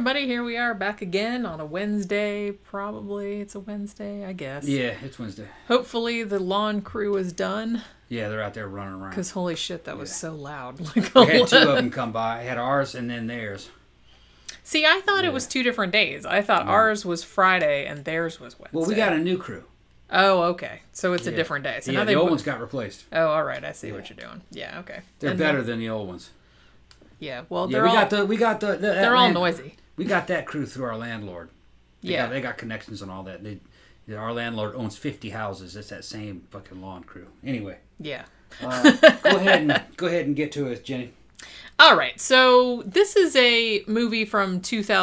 everybody. Here we are back again on a Wednesday. Probably it's a Wednesday, I guess. Yeah, it's Wednesday. Hopefully the lawn crew is done. Yeah, they're out there running around. Because holy shit, that was so loud. We had two of them come by. I had ours and then theirs. See, I thought it was 2 different days. I thought ours was Friday and theirs was Wednesday. Well, we got a new crew. Oh, okay. So it's a different day. So now the old ones got replaced. Oh, all right. I see what you're doing. Yeah, okay. They're better than the old ones. Yeah, well, they're all noisy. We got that crew through our landlord. They got connections and all that. Our landlord owns 50 houses. It's that same fucking lawn crew. Anyway. Yeah. Go ahead and get to it, Jenny. All right. So this is a movie from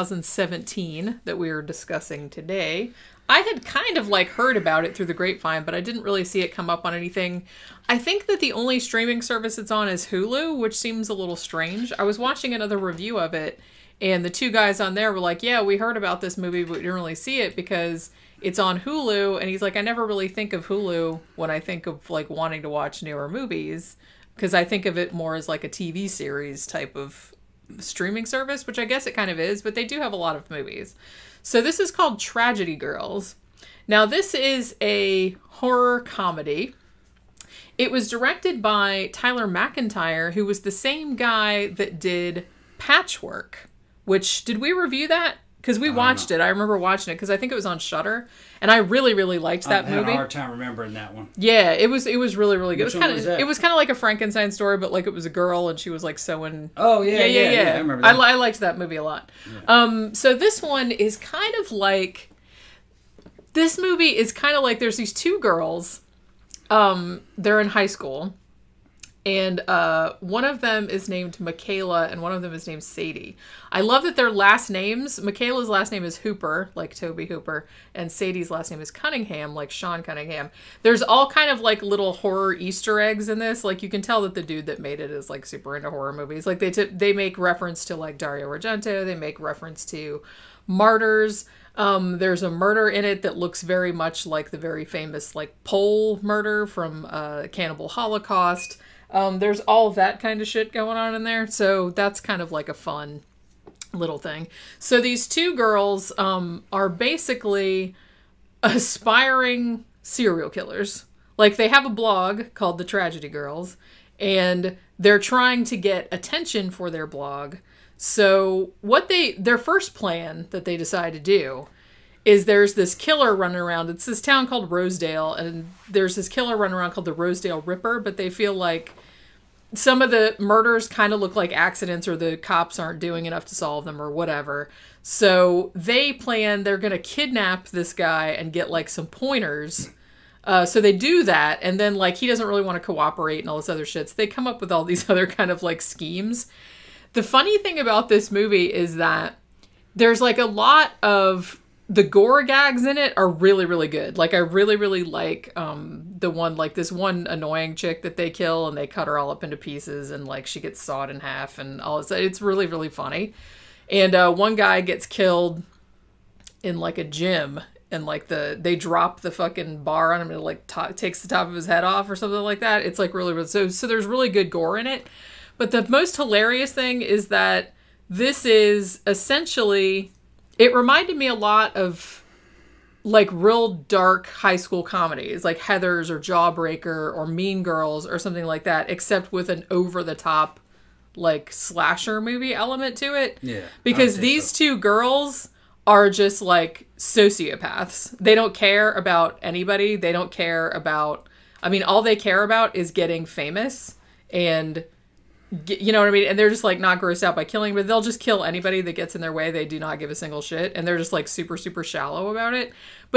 2017 that we are discussing today. I had kind of heard about it through the grapevine, but I didn't really see it come up on anything. I think that the only streaming service it's on is Hulu, which seems a little strange. I was watching another review of it, and the 2 guys on there were like, yeah, we heard about this movie, but we didn't really see it because it's on Hulu. And he's like, I never really think of Hulu when I think of wanting to watch newer movies, because I think of it more as a TV series type of streaming service, which I guess it kind of is, but they do have a lot of movies. So this is called Tragedy Girls. Now this is a horror comedy. It was directed by Tyler McIntyre, who was the same guy that did Patchwork, which, did we review that? Because we watched it. I remember watching it because I think it was on Shudder, and I really, really liked that movie. I had a hard time remembering that one. Yeah, it was really, really good. Which one was that? It was kind of like a Frankenstein story, but it was a girl and she was sewing. Oh yeah. I remember that. I liked that movie a lot. Yeah. So this one is kind of like. This movie is kind of like there's these 2 girls. They're in high school. And one of them is named Michaela, and one of them is named Sadie. I love that their last names, Michaela's last name is Hooper, like Toby Hooper, and Sadie's last name is Cunningham, like Sean Cunningham. There's all kind of little horror Easter eggs in this. You can tell that the dude that made it is super into horror movies. They make reference to Dario Argento. They make reference to Martyrs. There's a murder in it that looks very much like the very famous Pole murder from Cannibal Holocaust. There's all that kind of shit going on in there. So that's kind of a fun little thing. So these 2 girls are basically aspiring serial killers. They have a blog called The Tragedy Girls, and they're trying to get attention for their blog. So their first plan that they decide to do is there's this killer running around. It's this town called Rosedale, and there's this killer running around called the Rosedale Ripper, but they feel like some of the murders kind of look like accidents, or the cops aren't doing enough to solve them or whatever. So they're going to kidnap this guy and get some pointers. So they do that, and then he doesn't really want to cooperate and all this other shit. So they come up with all these other kind of schemes. The funny thing about this movie is that there's a lot of the gore gags in it are really, really good. I really, really like the one, this one annoying chick that they kill and they cut her all up into pieces and she gets sawed in half and all this. It's really, really funny. And one guy gets killed in a gym, and they drop the fucking bar on him and it takes the top of his head off or something like that. It's really, really, so there's really good gore in it. But the most hilarious thing is that this is essentially, it reminded me a lot of real dark high school comedies, like Heathers or Jawbreaker or Mean Girls or something like that, except with an over-the-top slasher movie element to it. Yeah. Because these 2 girls are just sociopaths. They don't care about anybody. They don't care about, all they care about is getting famous and, you know what I mean? And they're just not grossed out by killing, but they'll just kill anybody that gets in their way. They do not give a single shit. And they're just super, super shallow about it. But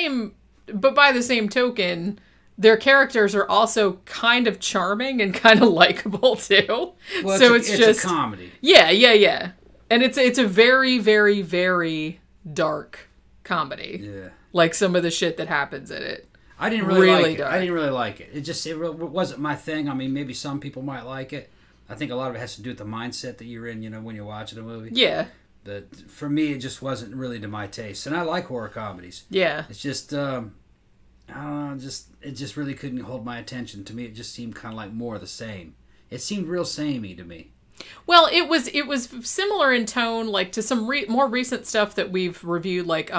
by the same token, their characters are also kind of charming and kind of likable too. Well, so it's just a comedy. Yeah. And it's a very, very, very dark comedy. Yeah. Some of the shit that happens in it. I didn't really like it. I didn't really like it. It wasn't my thing. Maybe some people might like it. I think a lot of it has to do with the mindset that you're in, when you're watching a movie. Yeah. But for me, it just wasn't really to my taste. And I like horror comedies. Yeah. It's just, I don't know, it just really couldn't hold my attention. To me, it just seemed kind of more of the same. It seemed real samey to me. Well, it was similar in tone, like to some more recent stuff that we've reviewed, like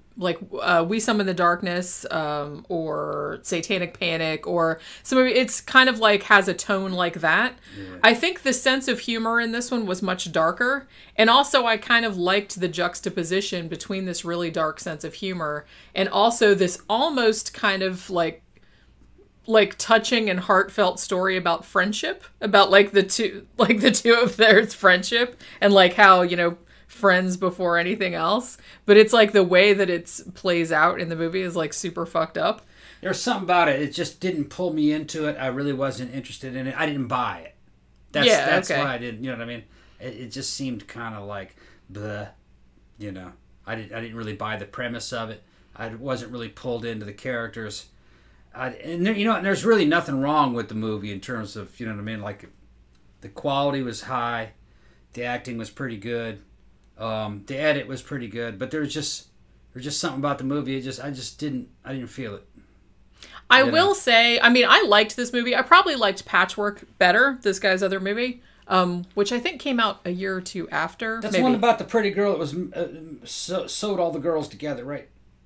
We Summon the Darkness, or Satanic Panic, or some. It's kind of like has a tone like that. Yeah. I think the sense of humor in this one was much darker, and also I kind of liked the juxtaposition between this really dark sense of humor and also this almost kind of like touching and heartfelt story about friendship, about like the two of theirs friendship, and like how, you know, friends before anything else. But it's like the way that it plays out in the movie is like super fucked up. There's something about it. It just didn't pull me into it. I really wasn't interested in it. I didn't buy it. That's why I didn't. You know what I mean? It just seemed kind of like bleh. You know, I didn't really buy the premise of it. I wasn't really pulled into the characters. And you know, there's really nothing wrong with the movie in terms of, you know what I mean, like the quality was high, the acting was pretty good, the edit was pretty good, but there's just something about the movie. I didn't feel it. I will say, I mean, I liked this movie. I probably liked Patchwork better, this guy's other movie, which I think came out a year or two after. That's the one about the pretty girl that was sewed all the girls together, right?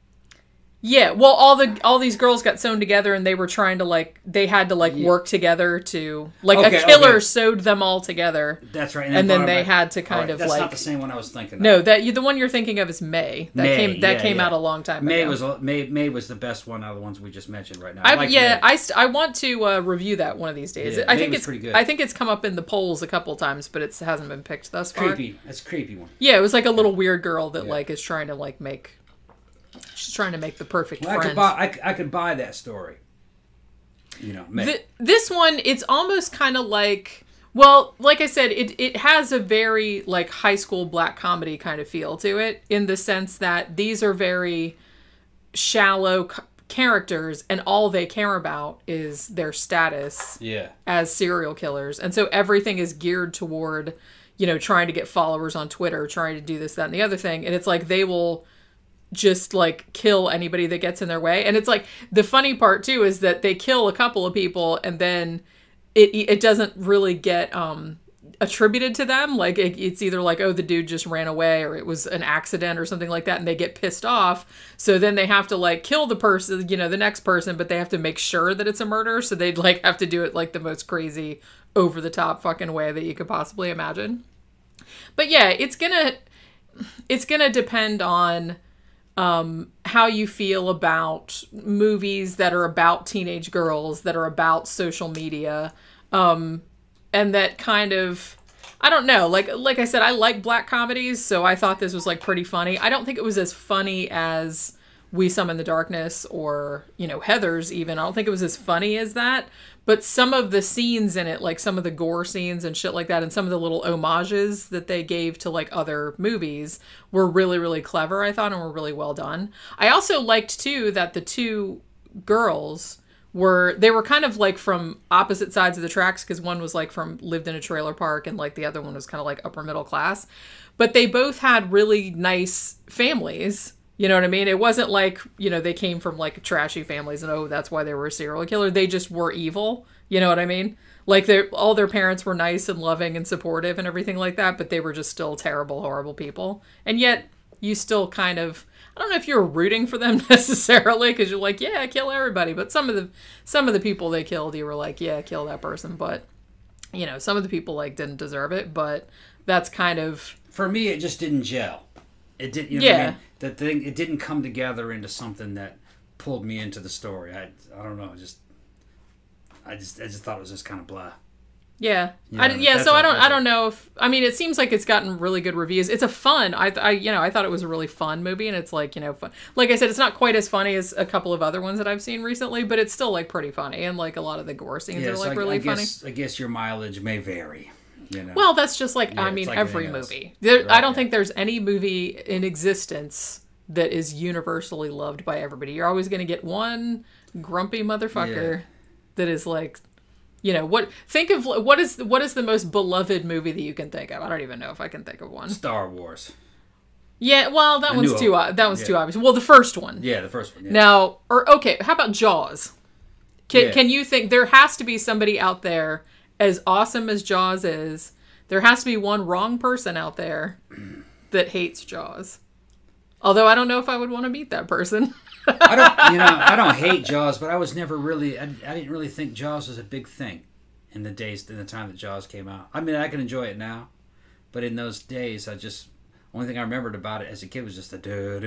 Yeah, well, all these girls got sewn together, and they were trying to they had to work together to a killer sewed them all together. That's right, and then they had to kind of that's not the same one I was thinking of. No, the one you're thinking of is May. That came out a long time ago. May was the best one out of the ones we just mentioned right now. I want to review that one of these days. Yeah, I think it's pretty good. I think it's come up in the polls a couple times, but it hasn't been picked thus far. Creepy. It's a creepy one. Yeah, it was like a little weird girl that is trying to make. She's trying to make the perfect friend. I could buy that story. You know, this one, it's almost kind of like, well, like I said, it has a very like high school black comedy kind of feel to it, in the sense that these are very shallow characters, and all they care about is their status as serial killers, and so everything is geared toward, you know, trying to get followers on Twitter, trying to do this, that, and the other thing, and it's like they will just like kill anybody that gets in their way. And it's like the funny part too is that they kill a couple of people, and then it doesn't really get attributed to them. Like it's either like, oh, the dude just ran away, or it was an accident or something like that, and they get pissed off, so then they have to like kill the person, you know, the next person, but they have to make sure that it's a murder, so they'd like have to do it like the most crazy over the top fucking way that you could possibly imagine. But yeah, it's gonna depend on how you feel about movies that are about teenage girls, that are about social media, and that kind of, I don't know, like I said, I like black comedies, so I thought this was like pretty funny. I don't think it was as funny as We Summon the Darkness or, you know, Heathers even. I don't think it was as funny as that, but some of the scenes in it, like some of the gore scenes and shit like that, and some of the little homages that they gave to like other movies were really, really clever, I thought, and were really well done. I also liked too that the two girls were kind of like from opposite sides of the tracks, because one was like lived in a trailer park, and like the other one was kind of like upper middle class, but they both had really nice families. You know what I mean? It wasn't like, you know, they came from like trashy families and, oh, that's why they were a serial killer. They just were evil. You know what I mean? Like all their parents were nice and loving and supportive and everything like that, but they were just still terrible, horrible people. And yet you still kind of, I don't know if you're rooting for them necessarily, because you're like, yeah, kill everybody. But some of the people they killed, you were like, yeah, kill that person. But, you know, some of the people like didn't deserve it. But that's kind of, for me, it just didn't gel. It didn't. You know what I mean? The thing, it didn't come together into something that pulled me into the story. I don't know. I just thought it was just kind of blah. Yeah. You know, so I don't know if, I mean, it seems like it's gotten really good reviews. It's a fun, I thought it was a really fun movie, and it's like, you know, fun. Like I said, it's not quite as funny as a couple of other ones that I've seen recently, but it's still like pretty funny, and like a lot of the gore scenes are like really funny. I guess your mileage may vary. You know? Well, that's just like, I mean, like every movie. I don't think there's any movie in existence that is universally loved by everybody. You're always going to get one grumpy motherfucker that is like, you know, what is the most beloved movie that you can think of? I don't even know if I can think of one. Star Wars. Yeah, well, that one's too obvious. Well, the first one. Yeah, the first one. Yeah. Now, okay, how about Jaws? Can you think there has to be somebody out there as awesome as Jaws is there has to be one wrong person out there that hates Jaws. Although I don't know if I would want to meet that person. I don't hate Jaws, but I was never really, I didn't really think Jaws was a big thing in the time that Jaws came out. I mean, I can enjoy it now, but in those days, only thing I remembered about it as a kid was just the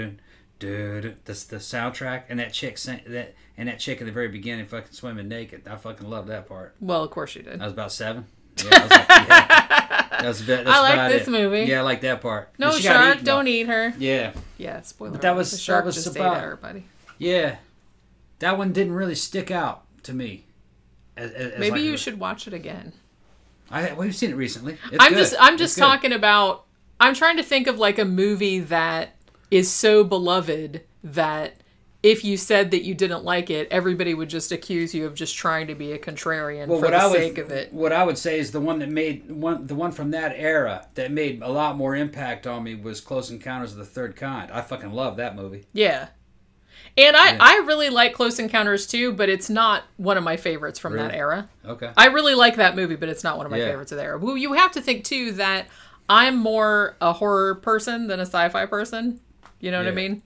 the soundtrack, and that chick and that chick in the very beginning fucking swimming naked. I fucking loved that part. Well, of course you did. I was about 7. Yeah, I was like, yeah. I like this movie. Yeah, I like that part. No shark, don't eat her. Yeah. Yeah, spoiler. But the shark just ate everybody. Yeah. That one didn't really stick out to me. Maybe you should watch it again. We've seen it recently. I'm just talking about, I'm trying to think of like a movie that is so beloved that if you said that you didn't like it, everybody would just accuse you of just trying to be a contrarian for the sake of it. What I would say is the one from that era that made a lot more impact on me was Close Encounters of the Third Kind. I fucking love that movie. Yeah. And I really like Close Encounters too, but it's not one of my favorites from that era. Okay. I really like that movie, but it's not one of my favorites of the era. Well, you have to think too that I'm more a horror person than a sci-fi person. You know what I mean?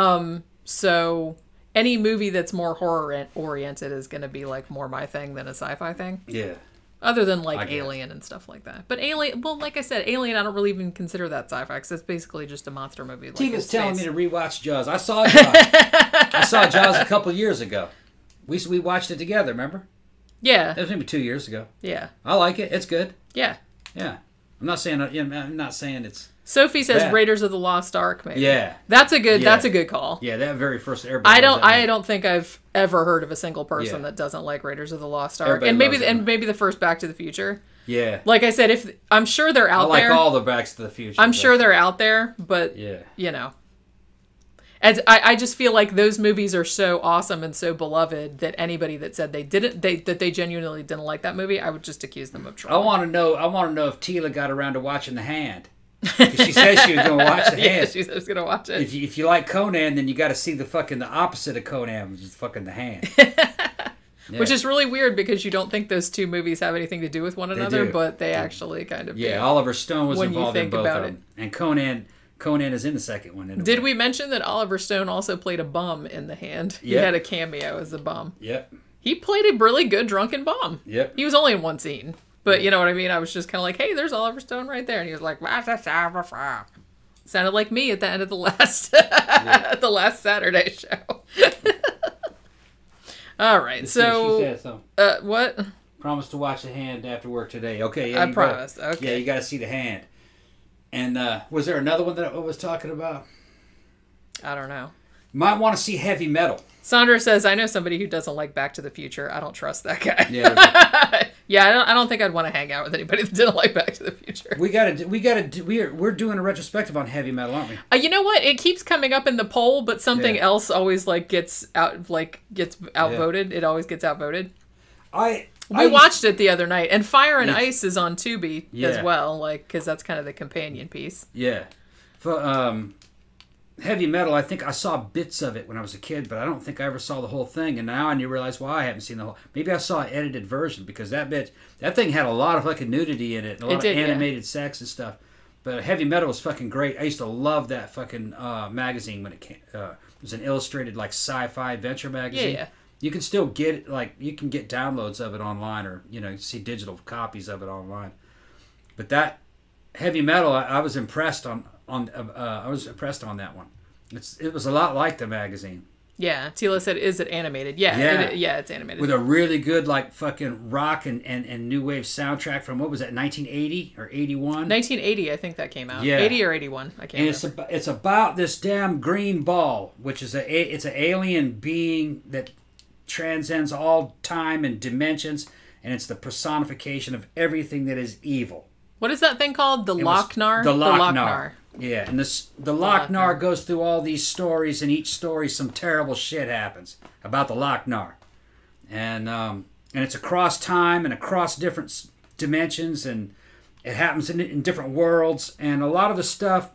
So any movie that's more horror oriented is going to be like more my thing than a sci-fi thing. Yeah. Other than like Alien and stuff like that. But Alien, well, like I said, Alien, I don't really even consider that sci-fi because it's basically just a monster movie. Like Tina's telling me to rewatch Jaws. I saw Jaws. I saw Jaws a couple years ago. We watched it together, remember? Yeah. That was maybe 2 years ago. Yeah. I like it. It's good. Yeah. Yeah. I'm not saying it's... Sophie says Raiders of the Lost Ark, maybe. Yeah. That's a good call. Yeah, that very first Airbender. I don't think I've ever heard of a single person that doesn't like Raiders of the Lost Ark. Everybody and maybe the first Back to the Future. Yeah. Like I said, I'm sure they're out there. I like all the Backs to the Future. I'm sure they're out there, but you know. As I just feel like those movies are so awesome and so beloved that anybody that said that they genuinely didn't like that movie, I would just accuse them of trolling. I want to know if Tila got around to watching The Hand. She says she was going to watch The Hand. Yeah, she said she was going to watch it. If you like Conan, then you got to see the opposite of Conan, which is fucking The Hand. Which is really weird because you don't think those two movies have anything to do with one another, but they actually kind of do. Yeah, Oliver Stone was involved in both of them. And Conan is in the second one. Did we mention that Oliver Stone also played a bum in The Hand? He had a cameo as a bum. Yep. He played a really good drunken bum. Yep. He was only in one scene. But you know what I mean? I was just kind of like, hey, there's Oliver Stone right there. And he was like, sounded like me at the end of the last Saturday show. All right, so... She said so. What? Promise to watch The Hand after work today. Okay, I promise. Okay. Yeah, you got to see The Hand. And was there another one that I was talking about? I don't know. Might want to see Heavy Metal. Sandra says, I know somebody who doesn't like Back to the Future. I don't trust that guy. Yeah. Yeah, I don't think I'd want to hang out with anybody that didn't like Back to the Future. We're doing a retrospective on Heavy Metal, aren't we? You know what? It keeps coming up in the poll, but something else always gets outvoted. It always gets outvoted. We watched it the other night, and Fire and Ice is on Tubi as well, because that's kind of the companion piece. Yeah. For Heavy Metal, I think I saw bits of it when I was a kid, but I don't think I ever saw the whole thing. And now I realize why I haven't seen the whole. Maybe I saw an edited version because that thing had a lot of fucking nudity in it, and a lot of animated sex and stuff. But Heavy Metal was fucking great. I used to love that fucking magazine when it came. It was an illustrated like sci-fi adventure magazine. Yeah. You can still get it, you can get downloads of it online, or see digital copies of it online. But that Heavy Metal, I was impressed on that one. It was a lot like the magazine. Yeah, Tila said, "Is it animated?" Yeah, it's animated with a really good fucking rock and new wave soundtrack from what was that, 1980 or 81? 1980, I think that came out. Yeah. 80 or 81, I can't remember. It's about this damn green ball, which is it's an alien being that transcends all time and dimensions, and it's the personification of everything that is evil. What is that thing called? The Lochnar? The Lochnar. Yeah, and the Lochnar goes through all these stories, and each story some terrible shit happens about the Lochnar. And it's across time and across different dimensions, and it happens in different worlds, and a lot of the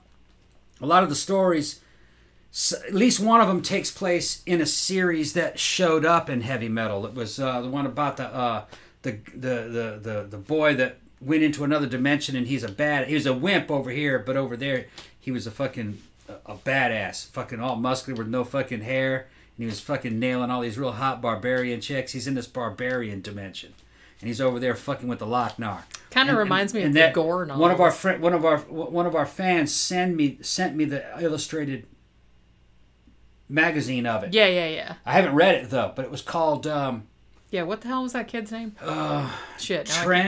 stories, at least one of them takes place in a series that showed up in Heavy Metal. It was the one about the boy that went into another dimension, and he was a wimp over here, but over there he was a fucking a badass, fucking all muscular with no fucking hair, and he was fucking nailing all these real hot barbarian chicks. He's in this barbarian dimension, and he's over there fucking with the Loch-Nar. Kind of reminds me of the Gore novel. One of our fans sent me the illustrated magazine of it. Yeah. I haven't read it though, but it was called. What the hell was that kid's name? Shit.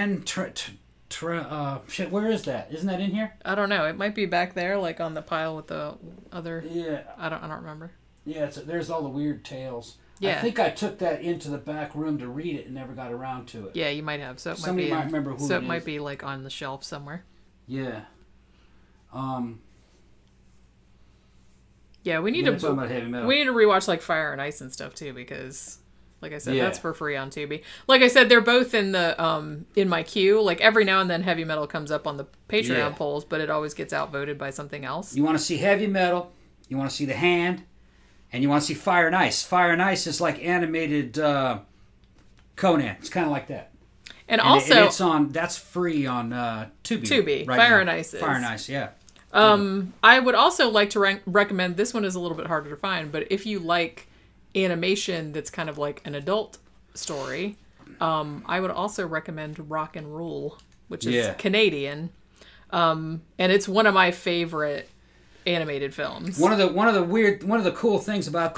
Shit. Where is that? Isn't that in here? I don't know. It might be back there, like on the pile with the other. Yeah. I don't remember. Yeah. There's all the weird tales. Yeah. I think I took that into the back room to read it and never got around to it. Yeah, you might have. So it Somebody might remember who. So it might be like on the shelf somewhere. Yeah. Yeah, we need to rewatch like Fire and Ice and stuff too, because like I said, that's for free on Tubi. Like I said, they're both in the in my queue. Like every now and then Heavy Metal comes up on the Patreon polls, but it always gets outvoted by something else. You want to see Heavy Metal, you want to see The Hand, and you want to see Fire and Ice. Fire and Ice is like animated Conan. It's kind of like that. And also it's on that's free on Tubi. Right Fire and Ice is. Fire and Ice, yeah. I would also like to recommend, this one is a little bit harder to find, but if you like animation that's kind of like an adult story, I would also recommend Rock and Roll, which is Canadian, and it's one of my favorite animated films. One of the cool things about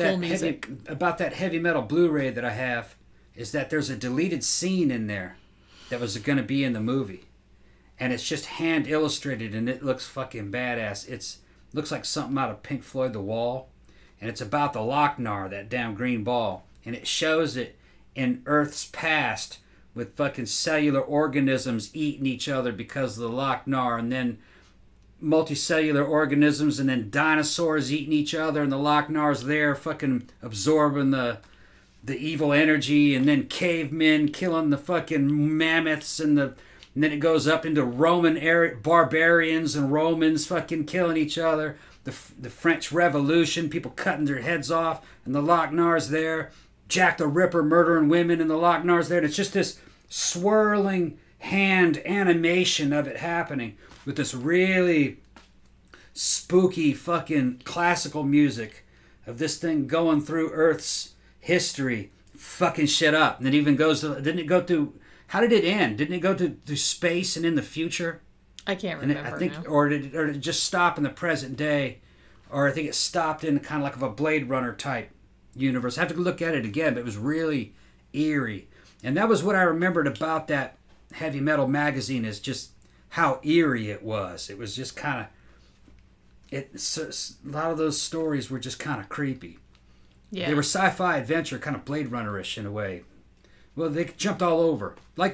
that Heavy Metal Blu-ray that I have is that there's a deleted scene in there that was going to be in the movie. And it's just hand illustrated, and it looks fucking badass. Looks like something out of Pink Floyd The Wall. And it's about the Loch-Nar, that damn green ball. And it shows it in Earth's past with fucking cellular organisms eating each other because of the Loch-Nar. And then multicellular organisms, and then dinosaurs eating each other. And the Loch-Nar's there fucking absorbing the evil energy. And then cavemen killing the fucking mammoths and then it goes up into Roman barbarians and Romans fucking killing each other. The French Revolution, people cutting their heads off, and the Loch-Nar's there. Jack the Ripper murdering women, and the Loch-Nar's there. And it's just this swirling hand animation of it happening with this really spooky fucking classical music of this thing going through Earth's history, fucking shit up. And it even goes to, didn't it go through... How did it end? Didn't it go to space and in the future? I can't remember. I think, or did it just stop in the present day? Or I think it stopped in kind of like a Blade Runner type universe. I have to look at it again, but it was really eerie. And that was what I remembered about that Heavy Metal magazine, is just how eerie it was. It was just kind of... a lot of those stories were just kind of creepy. Yeah. They were sci-fi adventure, kind of Blade Runner-ish in a way. Well, they jumped all over, like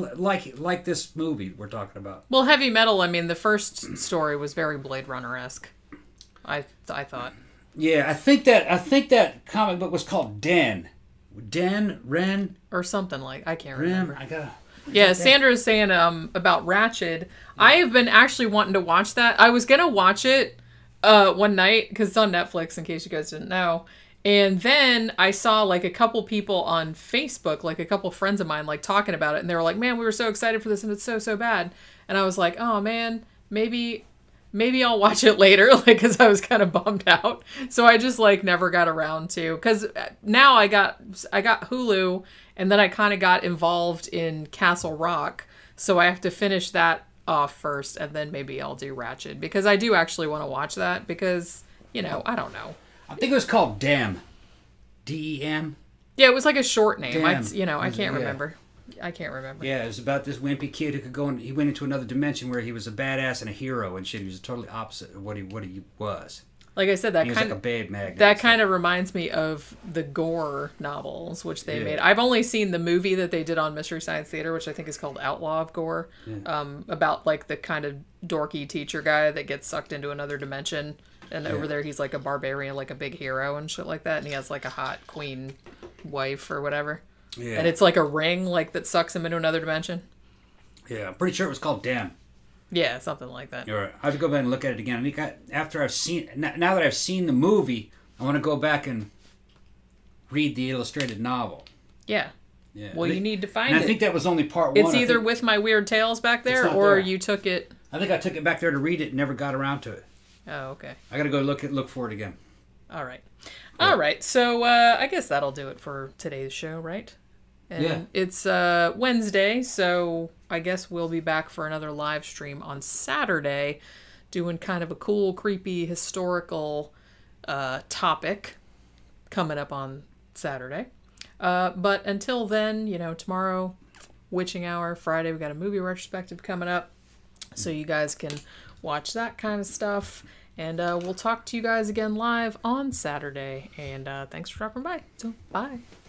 this movie we're talking about. Well, Heavy Metal. I mean, the first story was very Blade Runner-esque. I thought. Yeah, I think that comic book was called Ren, or something like. I can't remember. Yeah, Sandra's saying about Ratched. I have been actually wanting to watch that. I was gonna watch it one night because it's on Netflix. In case you guys didn't know. And then I saw like a couple people on Facebook, like a couple friends of mine, like talking about it. And they were like, man, we were so excited for this and it's so bad. And I was like, oh man, maybe I'll watch it later. Like, cause I was kind of bummed out. So I just like never got around to, cause now I got Hulu, and then I kind of got involved in Castle Rock. So I have to finish that off first. And then maybe I'll do Ratched, because I do actually want to watch that because, I don't know. I think it was called Dem. D-E-M? Yeah, it was like a short name. I can't remember. I can't remember. Yeah, it was about this wimpy kid who could go he went into another dimension where he was a badass and a hero and shit. He was totally opposite of what he was. Like I said, he was like a babe magnet. That kind of reminds me of the Gore novels, which they made. I've only seen the movie that they did on Mystery Science Theater, which I think is called Outlaw of Gore, about like the kind of dorky teacher guy that gets sucked into another dimension. And over there, he's like a barbarian, like a big hero and shit like that. And he has like a hot queen wife or whatever. Yeah. And it's like a ring like that sucks him into another dimension. Yeah, I'm pretty sure it was called Dem. Yeah, something like that. You're right. I have to go back and look at it again. I think now that I've seen the movie, I want to go back and read the illustrated novel. Yeah. Yeah. Well, you need to find it. I think that was only part one. It's either with my weird tales back there, or there. you took it. I think I took it back there to read it and never got around to it. Oh, okay. I got to go look for it again. All right. Yeah. All right. So I guess that'll do it for today's show, right? And it's Wednesday, so I guess we'll be back for another live stream on Saturday, doing kind of a cool, creepy, historical topic coming up on Saturday. But until then, tomorrow, Witching Hour, Friday, we got a movie retrospective coming up, so you guys can watch that kind of stuff. And we'll talk to you guys again live on Saturday. And thanks for dropping by. So, bye.